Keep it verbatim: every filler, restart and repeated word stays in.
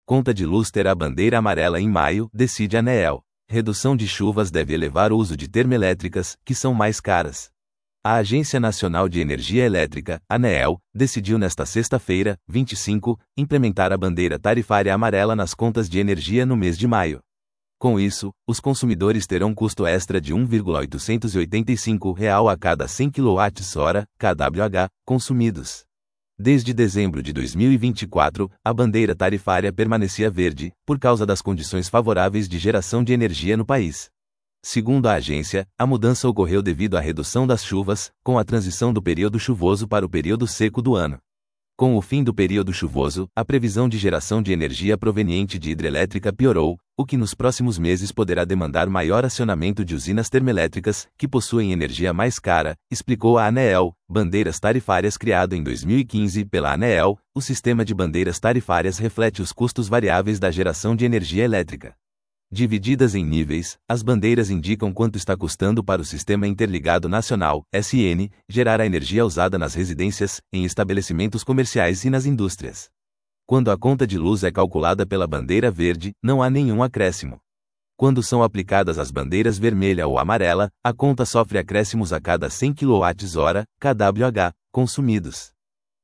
Conta de luz terá bandeira amarela em maio, decide ANEEL. Redução de chuvas deve elevar o uso de termoelétricas, que são mais caras. A Agência Nacional de Energia Elétrica, ANEEL, decidiu nesta sexta-feira, vinte e cinco, implementar a bandeira tarifária amarela nas contas de energia no mês de maio. Com isso, os consumidores terão custo extra de um vírgula oitocentos e oitenta e cinco reais a cada cem quilowatt-hora, K W H, consumidos. Desde dezembro de dois mil e vinte e quatro, a bandeira tarifária permanecia verde, por causa das condições favoráveis de geração de energia no país. Segundo a agência, a mudança ocorreu devido à redução das chuvas, com a transição do período chuvoso para o período seco do ano. Com o fim do período chuvoso, a previsão de geração de energia proveniente de hidrelétrica piorou, o que nos próximos meses poderá demandar maior acionamento de usinas termoelétricas, que possuem energia mais cara, explicou a ANEEL. Bandeiras tarifárias criado em dois mil e quinze pela ANEEL, o sistema de bandeiras tarifárias reflete os custos variáveis da geração de energia elétrica. Divididas em níveis, as bandeiras indicam quanto está custando para o Sistema Interligado Nacional, S N, gerar a energia usada nas residências, em estabelecimentos comerciais e nas indústrias. Quando a conta de luz é calculada pela bandeira verde, não há nenhum acréscimo. Quando são aplicadas as bandeiras vermelha ou amarela, a conta sofre acréscimos a cada cem quilowatt-hora, K W H, consumidos.